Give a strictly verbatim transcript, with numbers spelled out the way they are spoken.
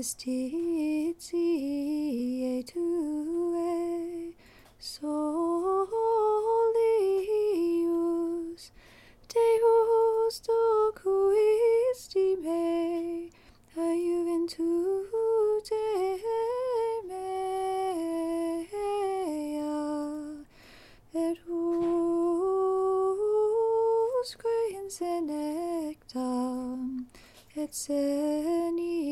justitia tuae solius Deus docuisti me aiuventute mea et usque in senectam et seni